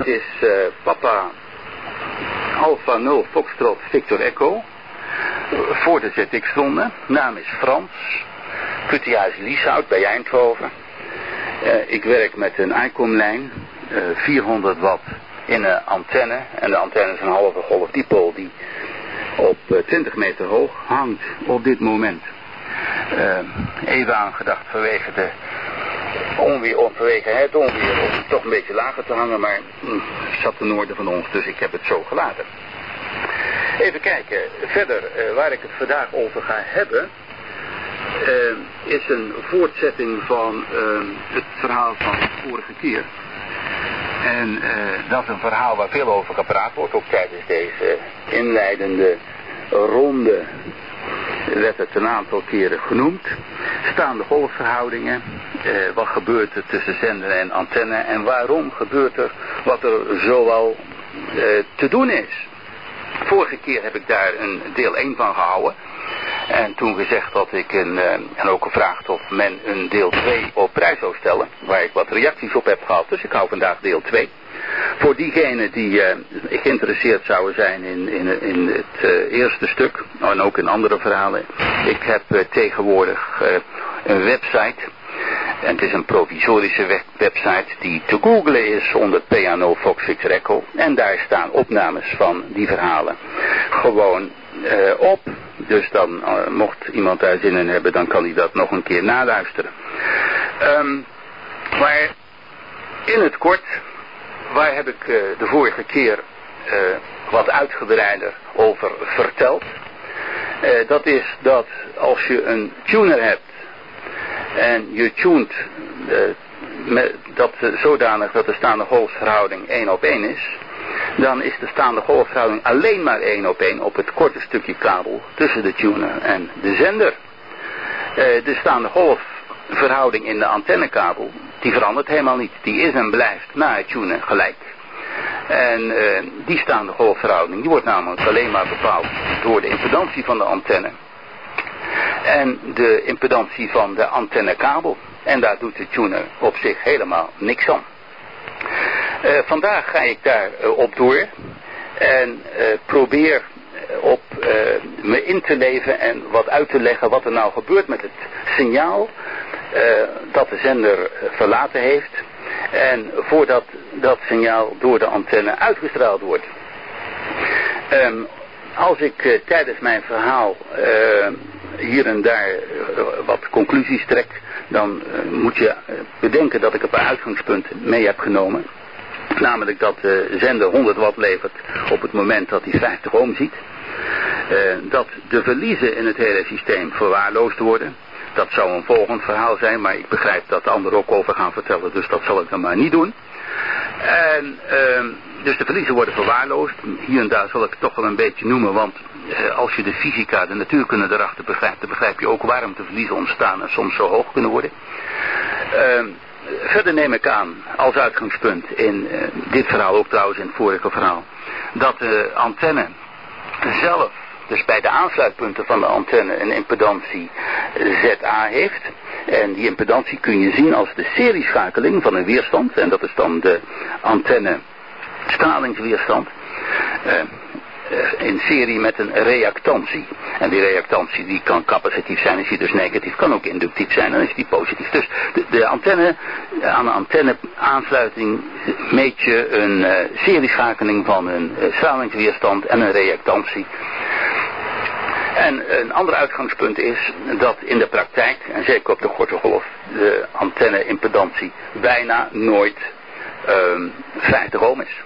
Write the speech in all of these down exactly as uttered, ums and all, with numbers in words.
het is uh, Papa Alpha nul Foxtrot Victor Echo. Voor de Z X-ronde. Naam is Frans. Puttenhuis Lieshout bij Eindhoven. Uh, ik werk met een ICOM-lijn. Uh, vierhonderd watt in een antenne. En de antenne is een halve golf dipol die op uh, twintig meter hoog hangt op dit moment. Uh, even aangedacht vanwege de onweer, of vanwege het onweer om toch een beetje lager te hangen, maar mm, zat ten noorden van ons, dus ik heb het zo gelaten. Even kijken, verder uh, waar ik het vandaag over ga hebben, uh, is een voortzetting van uh, het verhaal van de vorige keer. En uh, dat is een verhaal waar veel over gepraat wordt, ook tijdens deze inleidende ronde werd het een aantal keren genoemd. Staande golfverhoudingen, eh, wat gebeurt er tussen zender en antenne en waarom gebeurt er wat er zoal eh, te doen is. Vorige keer heb ik daar een deel één van gehouden. En toen gezegd dat ik een, uh, en ook gevraagd of men een deel twee op prijs zou stellen, waar ik wat reacties op heb gehad. Dus ik hou vandaag deel twee. Voor diegenen die uh, geïnteresseerd zouden zijn in, in, in het uh, eerste stuk, en ook in andere verhalen. Ik heb uh, tegenwoordig uh, een website. En het is een provisorische web- website die te googlen is onder P A nul Fox Victor Echo. En daar staan opnames van die verhalen gewoon uh, op. Dus dan, uh, mocht iemand daar zin in hebben, dan kan hij dat nog een keer naluisteren. Um, maar in het kort, waar heb ik uh, de vorige keer uh, wat uitgebreider over verteld. Uh, dat is dat als je een tuner hebt en je tuned uh, met dat uh, zodanig dat de staande golfverhouding één op één is, dan is de staande golfverhouding alleen maar één op één op het korte stukje kabel tussen de tuner en de zender. Uh, de staande golfverhouding in de antennekabel, die verandert helemaal niet. Die is en blijft na het tunen gelijk. En uh, die staande golfverhouding, die wordt namelijk alleen maar bepaald door de impedantie van de antenne. En de impedantie van de antennekabel. En daar doet de tuner op zich helemaal niks aan. Uh, vandaag ga ik daar uh, op door. En uh, probeer op uh, me in te leven en wat uit te leggen wat er nou gebeurt met het signaal uh, dat de zender uh, verlaten heeft. En voordat dat signaal door de antenne uitgestraald wordt. Um, als ik uh, tijdens mijn verhaal uh, hier en daar uh, wat conclusies trek, dan uh, moet je uh, bedenken dat ik een paar uitgangspunten mee heb genomen. Namelijk dat de zender honderd watt levert op het moment dat hij vijftig ohm ziet. Uh, dat de verliezen in het hele systeem verwaarloosd worden. Dat zou een volgend verhaal zijn, maar ik begrijp dat de anderen ook over gaan vertellen, dus dat zal ik dan maar niet doen. En, uh, dus de verliezen worden verwaarloosd. Hier en daar zal ik het toch wel een beetje noemen, want uh, als je de fysica, de natuurkunde erachter begrijpt, dan begrijp je ook waarom de verliezen ontstaan en soms zo hoog kunnen worden. Uh, verder neem ik aan, als uitgangspunt in uh, dit verhaal, ook trouwens in het vorige verhaal, dat de antenne zelf, dus bij de aansluitpunten van de antenne, een impedantie Z A heeft. En die impedantie kun je zien als de serieschakeling van een weerstand. En dat is dan de antenne stralingsweerstand. Uh, in serie met een reactantie. En die reactantie die kan capacitief zijn, is die dus negatief, kan ook inductief zijn, dan is die positief. Dus de, de antenne, aan de antenne aansluiting meet je een uh, serieschakeling van een uh, stralingsweerstand en een reactantie. En een ander uitgangspunt is dat in de praktijk, en zeker op de korte golf, de antenne-impedantie bijna nooit um, vijftig ohm is.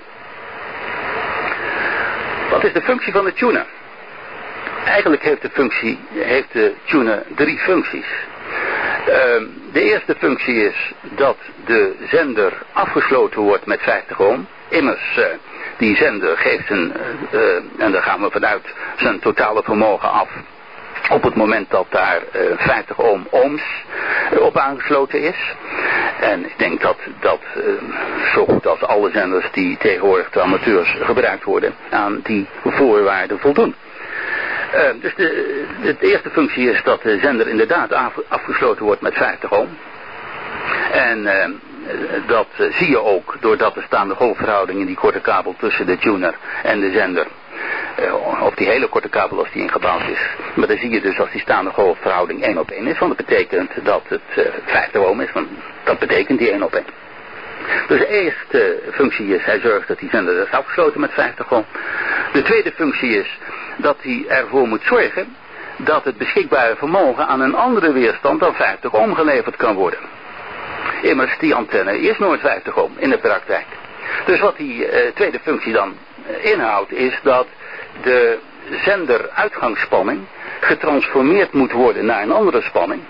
Wat is de functie van de tuner? Eigenlijk heeft de, functie, heeft de tuner drie functies. Um, de eerste functie is dat de zender afgesloten wordt met vijftig ohm. Immers, uh, die zender geeft zijn, uh, uh, en daar gaan we vanuit, zijn totale vermogen af op het moment dat daar uh, vijftig ohm ohms uh, op aangesloten is. En ik denk dat dat uh, zo goed als alle zenders die tegenwoordig door amateurs gebruikt worden aan die voorwaarden voldoen. Uh, dus de, de, de eerste functie is dat de zender inderdaad af, afgesloten wordt met vijftig ohm. En uh, dat uh, zie je ook doordat er staande golfverhouding in die korte kabel tussen de tuner en de zender. Uh, of die hele korte kabel als die ingebouwd is. Maar dan zie je dus als die staande golfverhouding één op één is. Want dat betekent dat het uh, vijftig ohm is. Want dat betekent die één op één. Dus de eerste functie is, hij zorgt dat die zender is afgesloten met vijftig ohm. De tweede functie is dat hij ervoor moet zorgen dat het beschikbare vermogen aan een andere weerstand dan vijftig ohm geleverd kan worden. Immers, die antenne is nooit vijftig ohm in de praktijk. Dus wat die uh, tweede functie dan uh, inhoudt is dat de zenderuitgangsspanning getransformeerd moet worden naar een andere spanning.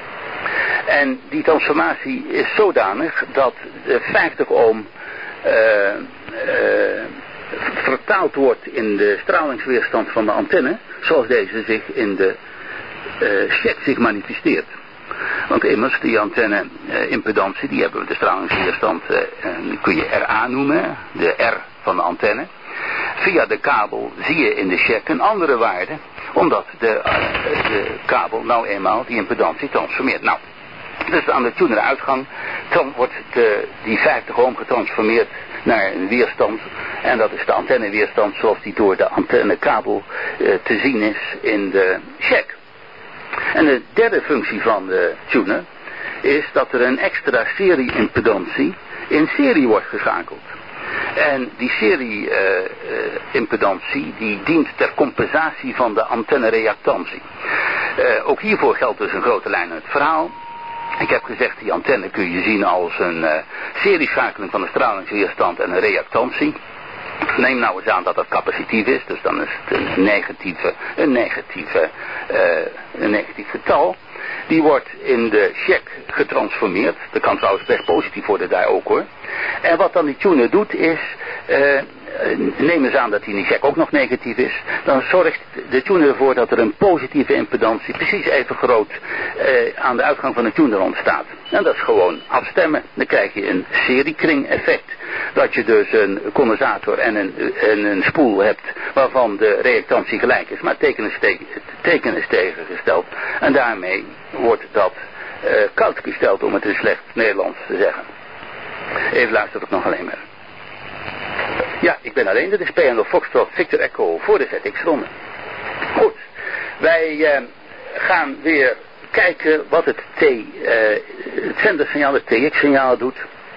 En die transformatie is zodanig dat de vijftig ohm uh, uh, vertaald wordt in de stralingsweerstand van de antenne, zoals deze zich in de uh, check zich manifesteert. Want immers, die antenne uh, impedantie, die hebben we de stralingsweerstand, uh, die kun je R A noemen, de R van de antenne. Via de kabel zie je in de check een andere waarde, omdat de, uh, de kabel nou eenmaal die impedantie transformeert. Nou, dus aan de tuneruitgang dan wordt de, die vijftig ohm getransformeerd naar een weerstand. En dat is de antenneweerstand zoals die door de antennekabel uh, te zien is in de check. En de derde functie van de tuner is dat er een extra serie-impedantie in serie wordt geschakeld. En die serie-impedantie uh, uh, die dient ter compensatie van de antennereactantie. Uh, ook hiervoor geldt dus een grote lijn uit het verhaal. Ik heb gezegd, die antenne kun je zien als een uh, serieschakeling van de stralingsweerstand en een reactantie. Neem nou eens aan dat dat capacitief is, dus dan is het een negatieve, een negatieve, uh, een negatief getal. Die wordt in de check getransformeerd. Dat kan trouwens best positief worden daar ook hoor. En wat dan die tuner doet is, uh, neem eens aan dat die in die check ook nog negatief is. Dan zorgt de tuner ervoor dat er een positieve impedantie precies even groot uh, aan de uitgang van de tuner ontstaat. En dat is gewoon afstemmen. Dan krijg je een seriekring effect. Dat je dus een condensator en een, en een spoel hebt waarvan de reactantie gelijk is. Maar het teken is, tegen, het teken is tegengesteld. En daarmee wordt dat uh, koud gesteld om het in slecht Nederlands te zeggen. Even luisteren nog alleen maar. Ja, ik ben alleen. Dit is P N L Foxtrot Victor Echo voor de Z X-ronde. Goed, wij uh, gaan weer kijken wat het, T, uh, het zendersignaal, het T X-signaal doet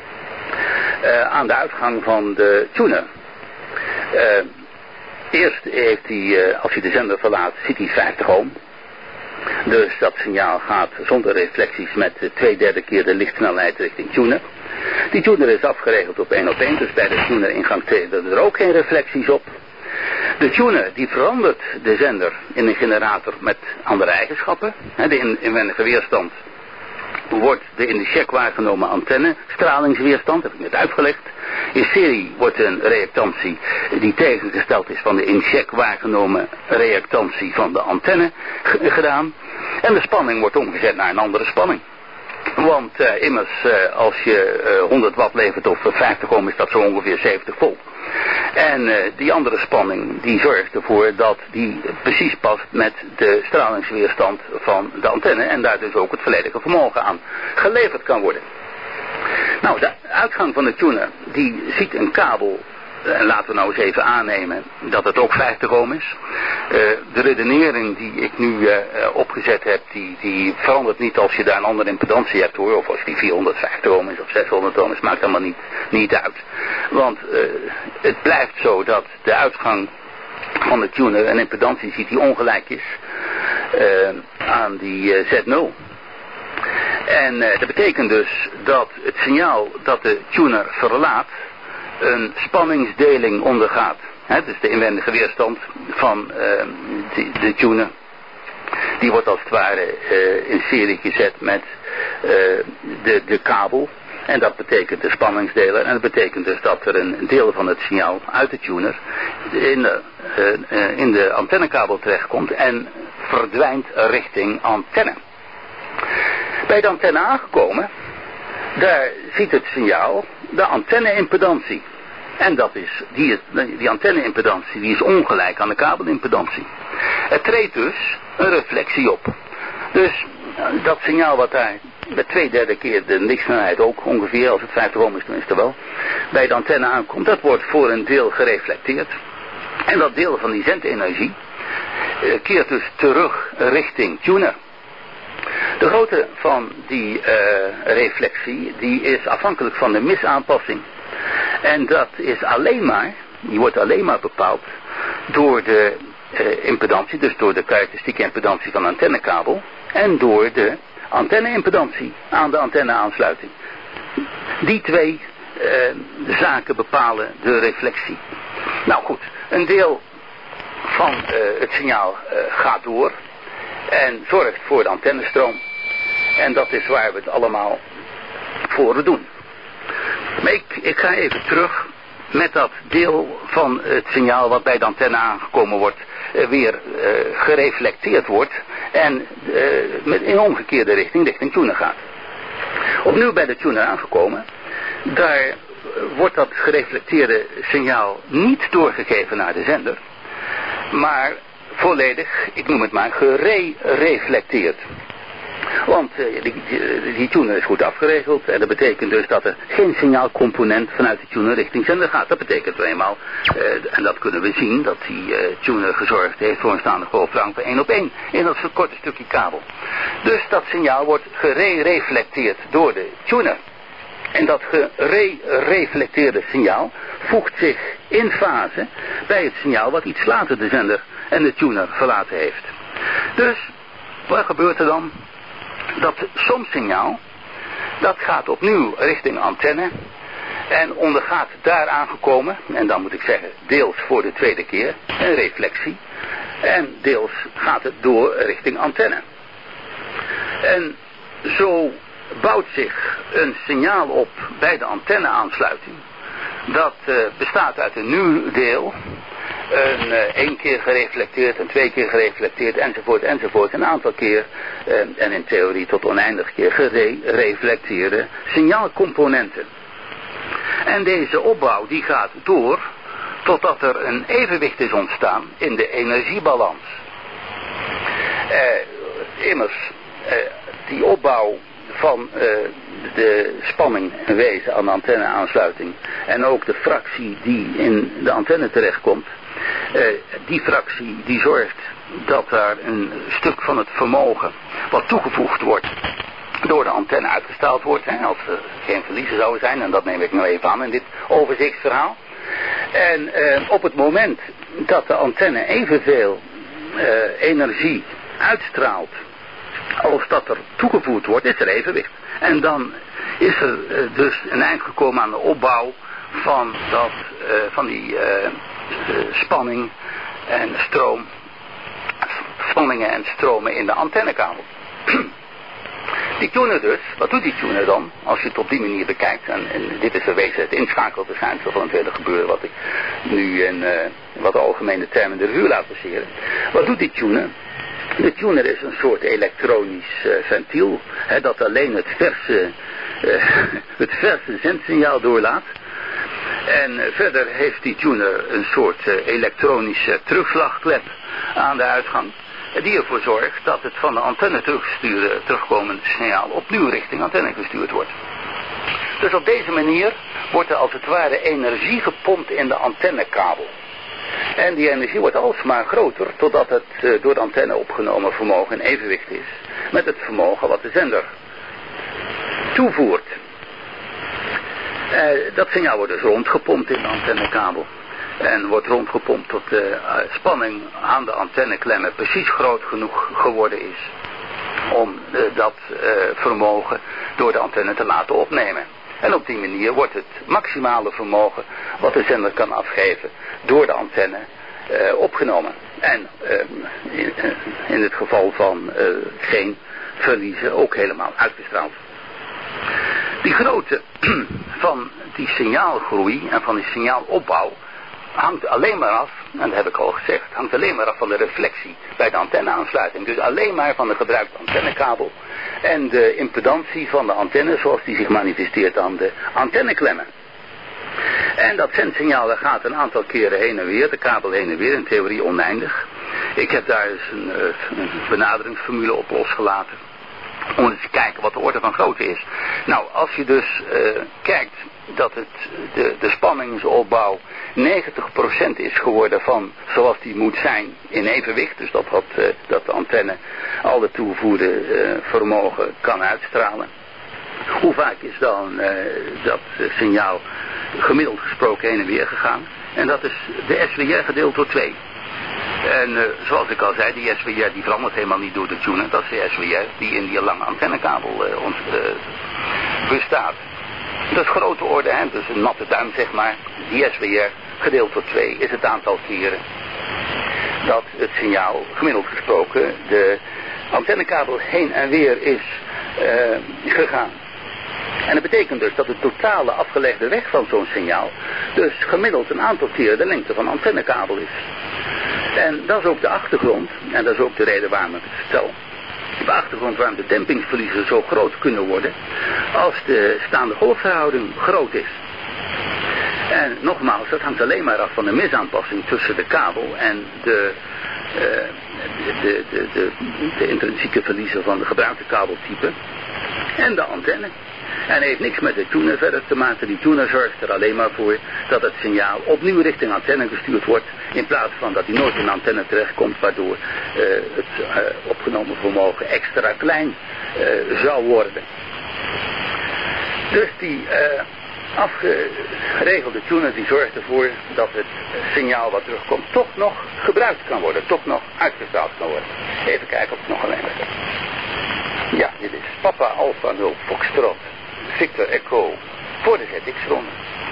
uh, aan de uitgang van de tuner. Uh, eerst heeft hij, uh, als hij de zender verlaat, ziet hij vijftig ohm. Dus dat signaal gaat zonder reflecties met twee derde keer de lichtsnelheid richting tuner. Die tuner is afgeregeld op één op één, dus bij de tuner ingang treden er ook geen reflecties op. De tuner die verandert de zender in een generator met andere eigenschappen. De inwendige weerstand wordt de in de check waargenomen antenne stralingsweerstand, heb ik net uitgelegd. In serie wordt een reactantie die tegengesteld is van de in check waargenomen reactantie van de antenne g- gedaan. En de spanning wordt omgezet naar een andere spanning. Want uh, immers uh, als je uh, honderd watt levert of vijftig ohm is dat zo ongeveer zeventig volt. En uh, die andere spanning die zorgt ervoor dat die precies past met de stralingsweerstand van de antenne. En daar dus ook het volledige vermogen aan geleverd kan worden. Nou, de uitgang van de tuner die ziet een kabel. En laten we nou eens even aannemen dat het ook vijftig ohm is. Uh, de redenering die ik nu uh, opgezet heb, die, die verandert niet als je daar een andere impedantie hebt hoor. Of als die vierhonderdvijftig ohm is of zeshonderd ohm is, maakt helemaal niet, niet uit. Want uh, het blijft zo dat de uitgang van de tuner een impedantie ziet die ongelijk is uh, aan die uh, Z nul. En uh, dat betekent dus dat het signaal dat de tuner verlaat een spanningsdeling ondergaat. He, dus de inwendige weerstand van uh, de, de tuner. Die wordt als het ware uh, in serie gezet met uh, de, de kabel. En dat betekent de spanningsdeler. En dat betekent dus dat er een deel van het signaal uit de tuner in de, uh, uh, in de antennekabel terechtkomt. En verdwijnt richting antenne. Bij de antenne aangekomen, daar ziet het signaal de antenne-impedantie. En dat is, die, die antenne-impedantie die is ongelijk aan de kabelimpedantie. Er treedt dus een reflectie op. Dus dat signaal wat daar met twee derde keer de lichtsnelheid ook ongeveer, als het vijftig ohm is tenminste wel, bij de antenne aankomt. Dat wordt voor een deel gereflecteerd. En dat deel van die zendenergie uh, keert dus terug richting tuner. De grootte van die uh, reflectie, die is afhankelijk van de misaanpassing. En dat is alleen maar, die wordt alleen maar bepaald door de uh, impedantie, dus door de karakteristieke impedantie van de antennekabel en door de antenne-impedantie aan de antenne-aansluiting. Die twee uh, zaken bepalen de reflectie. Nou goed, een deel van uh, het signaal uh, gaat door en zorgt voor de antennestroom. En dat is waar we het allemaal voor doen. Maar ik, ik ga even terug met dat deel van het signaal wat bij de antenne aangekomen wordt, uh, weer uh, gereflecteerd wordt en uh, met in omgekeerde richting, richting tuner gaat. Opnieuw bij de tuner aangekomen, daar wordt dat gereflecteerde signaal niet doorgegeven naar de zender, maar volledig, ik noem het maar, gereflecteerd. Want uh, die, die, die tuner is goed afgeregeld en dat betekent dus dat er geen signaalcomponent vanuit de tuner richting zender gaat. Dat betekent wel eenmaal, uh, en dat kunnen we zien, dat die uh, tuner gezorgd heeft voor een staande golflengte van één op één in dat korte stukje kabel. Dus dat signaal wordt gereflecteerd door de tuner. En dat gereflecteerde signaal voegt zich in fase bij het signaal wat iets later de zender en de tuner verlaten heeft. Dus, wat gebeurt er dan? Dat somsignaal, dat gaat opnieuw richting antenne en ondergaat daar aangekomen, en dan moet ik zeggen deels voor de tweede keer, een reflectie. En deels gaat het door richting antenne. En zo bouwt zich een signaal op bij de antenneaansluiting. Dat uh, bestaat uit een nieuw deel. Een uh, één keer gereflecteerd, een twee keer gereflecteerd, enzovoort, enzovoort. Een aantal keer, uh, en in theorie tot oneindig keer, gereflecteerde signaalcomponenten. En deze opbouw die gaat door totdat er een evenwicht is ontstaan in de energiebalans. Uh, immers, uh, die opbouw van uh, de spanning en wezen aan de antenneaansluiting en ook de fractie die in de antenne terechtkomt, uh, die fractie die zorgt dat daar een stuk van het vermogen wat toegevoegd wordt door de antenne uitgestraald wordt, hè, als er geen verliezen zouden zijn, en dat neem ik nou even aan in dit overzichtsverhaal. En uh, op het moment dat de antenne evenveel uh, energie uitstraalt als dat er toegevoegd wordt, is er evenwicht. En dan is er uh, dus een eind gekomen aan de opbouw van, dat, uh, van die uh, uh, spanning en stroom, spanningen en stromen in de antennekabel. Die tuner dus, wat doet die tuner dan, als je het op die manier bekijkt, en, en dit is bewezen het inschakelverschijnsel van het hele gebeuren wat ik nu in uh, wat algemene termen de revue laat passeren. Wat doet die tuner? De tuner is een soort elektronisch uh, ventiel, hè, dat alleen het verse, uh, het verse zendsignaal doorlaat. En uh, verder heeft die tuner een soort uh, elektronische terugslagklep aan de uitgang, die ervoor zorgt dat het van de antenne teruggestuurde, terugkomende signaal opnieuw richting antenne gestuurd wordt. Dus op deze manier wordt er als het ware energie gepompt in de antennekabel. En die energie wordt alsmaar groter totdat het uh, door de antenne opgenomen vermogen in evenwicht is met het vermogen wat de zender toevoert. Uh, dat signaal wordt dus rondgepompt in de antennekabel. En wordt rondgepompt tot de uh, spanning aan de antenneklemmen precies groot genoeg geworden is om uh, dat uh, vermogen door de antenne te laten opnemen. En op die manier wordt het maximale vermogen wat de zender kan afgeven door de antenne uh, opgenomen. En uh, in, in het geval van uh, geen verliezen ook helemaal uitgestraald. Die grootte van die signaalgroei en van die signaalopbouw hangt alleen maar af, en dat heb ik al gezegd, hangt alleen maar af van de reflectie bij de antenneaansluiting. Dus alleen maar van de gebruikte antennekabel en de impedantie van de antenne zoals die zich manifesteert aan de antenneklemmen. En dat zendsignaal dat gaat een aantal keren heen en weer, de kabel heen en weer, in theorie oneindig. Ik heb daar dus een, een benaderingsformule op losgelaten. Om eens te kijken wat de orde van grootte is. Nou, als je dus uh, kijkt dat het, de, de spanningsopbouw negentig procent is geworden van zoals die moet zijn in evenwicht. Dus dat, wat, uh, dat de antenne al de toegevoegde uh, vermogen kan uitstralen. Hoe vaak is dan uh, dat uh, signaal gemiddeld gesproken heen en weer gegaan? En dat is de S W R gedeeld door twee. En uh, zoals ik al zei, die S W R die verandert helemaal niet door de tuner. Dat is de S W R die in die lange antennekabel uh, ons, uh, bestaat. Dat is grote orde, hè? Dus een natte duim zeg maar. Die S W R gedeeld door twee is het aantal keren dat het signaal gemiddeld gesproken de antennekabel heen en weer is uh, gegaan. En dat betekent dus dat de totale afgelegde weg van zo'n signaal dus gemiddeld een aantal keren de lengte van de antennekabel is. En dat is ook de achtergrond, en dat is ook de reden waarom ik het vertel. De achtergrond waarom de dempingsverliezen zo groot kunnen worden als de staande golfverhouding groot is. En nogmaals, dat hangt alleen maar af van de misaanpassing tussen de kabel en de, uh, de, de, de, de intrinsieke verliezen van de gebruikte kabeltype en de antenne. En heeft niks met de tuner verder te maken. Die tuner zorgt er alleen maar voor dat het signaal opnieuw richting antenne gestuurd wordt. In plaats van dat hij nooit in de antenne terechtkomt. Waardoor uh, het uh, opgenomen vermogen extra klein uh, zou worden. Dus die uh, afgeregelde tuner die zorgt ervoor dat het signaal wat terugkomt toch nog gebruikt kan worden. Toch nog uitgestraald kan worden. Even kijken of het nog alleen is. Ja, dit is Papa Alpha nul Foxtrot Victor Echo voor de Z X-ronde.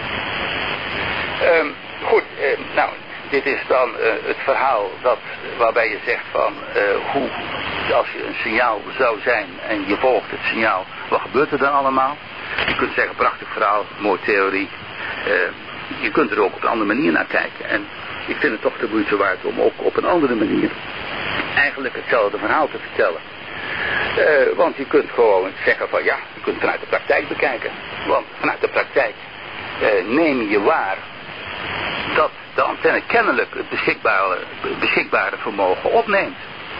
Um, goed, uh, nou, dit is dan uh, het verhaal dat, waarbij je zegt van uh, hoe, als je een signaal zou zijn en je volgt het signaal, wat gebeurt er dan allemaal? Je kunt zeggen, prachtig verhaal, mooie theorie. Uh, je kunt er ook op een andere manier naar kijken. En ik vind het toch de moeite waard om ook op een andere manier eigenlijk hetzelfde verhaal te vertellen. Uh, want je kunt gewoon zeggen van ja, je kunt vanuit de praktijk bekijken. Want vanuit de praktijk uh, neem je waar dat de antenne kennelijk het beschikbare, beschikbare vermogen opneemt.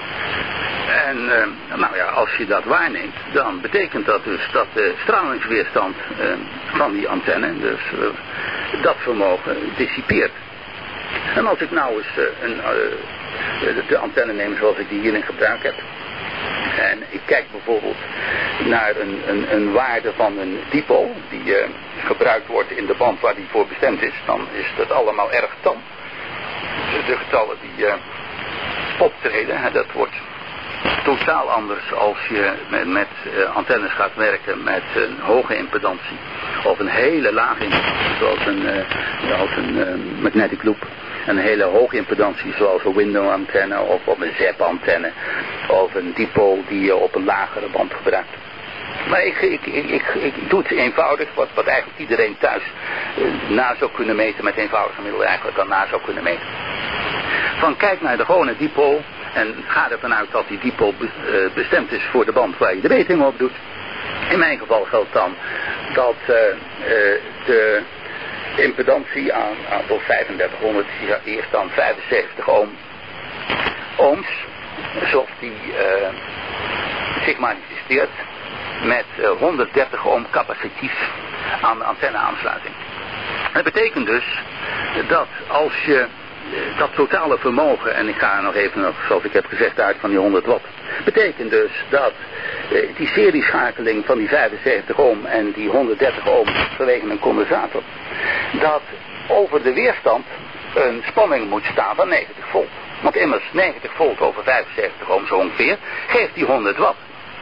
En uh, nou ja, als je dat waarneemt, dan betekent dat dus dat de stralingsweerstand uh, van die antenne, dus uh, dat vermogen dissipeert. En als ik nou eens uh, een, uh, de antenne neem zoals ik die hier in gebruik heb. En ik kijk bijvoorbeeld naar een, een, een waarde van een dipool die uh, gebruikt wordt in de band waar die voor bestemd is. Dan is dat allemaal erg tam. De getallen die uh, optreden, hè, dat wordt totaal anders als je met, met uh, antennes gaat werken met een hoge impedantie. Of een hele lage impedantie zoals een, uh, als een uh, magnetic loop. Een hele hoge impedantie zoals een window antenne of op een Z E P antenne of een dipool die je op een lagere band gebruikt. Maar ik, ik, ik, ik, ik doe het eenvoudig, wat, wat eigenlijk iedereen thuis uh, na zou kunnen meten, met eenvoudige middelen eigenlijk al na zou kunnen meten. Van kijk naar de gewone dipool en ga ervan uit dat die dipool be, uh, bestemd is voor de band waar je de meting op doet. In mijn geval geldt dan dat uh, uh, de impedantie aan, aan tot vijfendertighonderd is dan vijfenzeventig ohm, ohms, zoals die uh, zich manifesteert met uh, honderddertig ohm capacitief aan de antenneaansluiting. Dat betekent dus dat als je uh, dat totale vermogen, en ik ga nog even nog, zoals ik heb gezegd, uit van die honderd watt, betekent dus dat uh, die serieschakeling van die vijfenzeventig ohm en die honderddertig ohm vanwege een condensator, dat over de weerstand een spanning moet staan van negentig volt. Want immers negentig volt over vijfenzeventig ohm zo ongeveer geeft die honderd watt.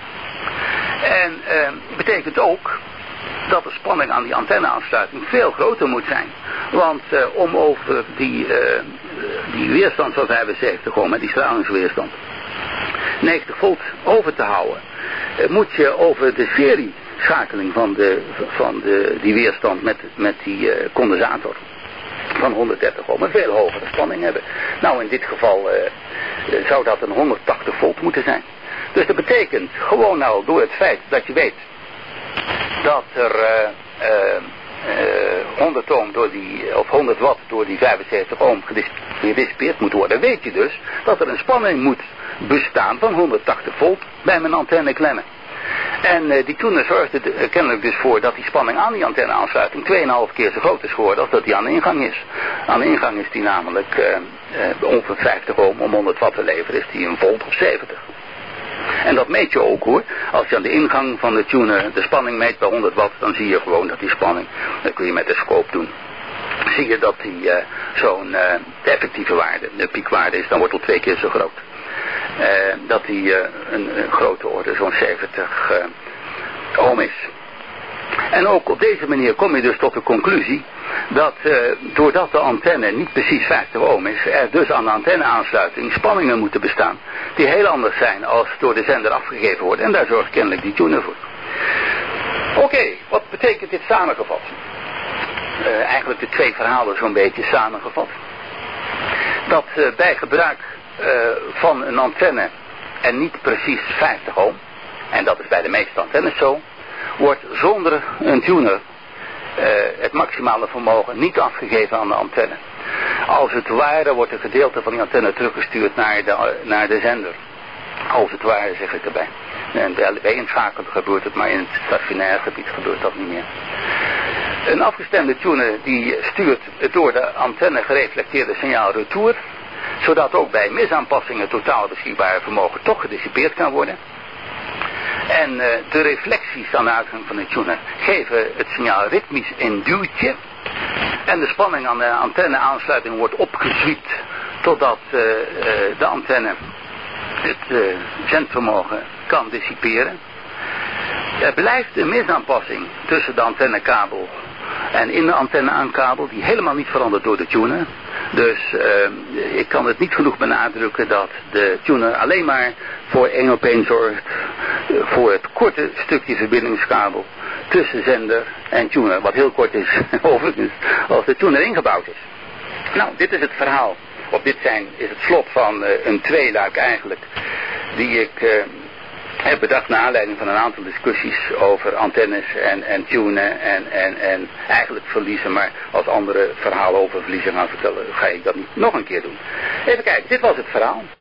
En uh, betekent ook dat de spanning aan die antenneaansluiting veel groter moet zijn. Want uh, om over die, uh, die weerstand van vijfenzeventig ohm, die stralingsweerstand, negentig volt over te houden, uh, moet je over de serieschakeling van, de, van de, die weerstand met, met die uh, condensator van honderddertig ohm een veel hogere spanning hebben. Nou, in dit geval uh, zou dat een honderdtachtig volt moeten zijn. Dus dat betekent gewoon al door het feit dat je weet dat er uh, uh, uh, honderd ohm door die, of honderd watt door die vijfenzeventig ohm gedispeerd moet worden, weet je dus dat er een spanning moet bestaan van honderdtachtig volt bij mijn antenneklemmen. En uh, die tuner zorgde er uh, kennelijk dus voor dat die spanning aan die antenne-aansluiting twee komma vijf keer zo groot is geworden als dat die aan de ingang is. Aan de ingang is die namelijk uh, uh, ongeveer vijftig ohm om honderd watt te leveren, is die een volt of zeventig. En dat meet je ook hoor. Als je aan de ingang van de tuner de spanning meet bij honderd watt, dan zie je gewoon dat die spanning, dat kun je met de scope doen. Zie je dat die uh, zo'n uh, de effectieve waarde, de piekwaarde is, dan wordt het twee keer zo groot. Uh, dat die uh, een, een grote orde, zo'n zeventig uh, ohm is. En ook op deze manier kom je dus tot de conclusie dat uh, doordat de antenne niet precies vijftig ohm is, er dus aan de antenneaansluiting spanningen moeten bestaan die heel anders zijn als door de zender afgegeven worden. En daar zorgt kennelijk die tuner voor. Oké, okay, wat betekent dit samengevat? Uh, eigenlijk de twee verhalen zo'n beetje samengevat. Dat uh, bij gebruik uh, van een antenne en niet precies vijftig ohm, en dat is bij de meeste antennes zo, wordt zonder een tuner uh, het maximale vermogen niet afgegeven aan de antenne. Als het ware wordt een gedeelte van die antenne teruggestuurd naar de, naar de zender. Als het ware zeg ik erbij. En bij L B-inschakelen gebeurt het, maar in het stationair gebied gebeurt dat niet meer. Een afgestemde tuner die stuurt het door de antenne gereflecteerde signaal retour, zodat ook bij misaanpassingen het totaal beschikbare vermogen toch gedissipeerd kan worden. En uh, de reflecties aan de uitgang van de tuner geven het signaal ritmisch een duwtje. En de spanning aan de antenne-aansluiting wordt opgezwiept totdat uh, uh, de antenne het uh, zendvermogen kan dissiperen. Er blijft een misaanpassing tussen de antennekabel en in de antenne-aankabel die helemaal niet verandert door de tuner. Dus uh, ik kan het niet genoeg benadrukken dat de tuner alleen maar voor één op één zorgt uh, voor het korte stukje verbindingskabel tussen zender en tuner. Wat heel kort is overigens als de tuner ingebouwd is. Nou, dit is het verhaal. Of dit zijn, is het slot van uh, een tweeluik eigenlijk die ik... Uh, heb bedacht naar aanleiding van een aantal discussies over antennes en, en tunen en, en, en eigenlijk verliezen. Maar als andere verhalen over verliezen gaan vertellen, ga ik dat niet nog een keer doen. Even kijken, dit was het verhaal.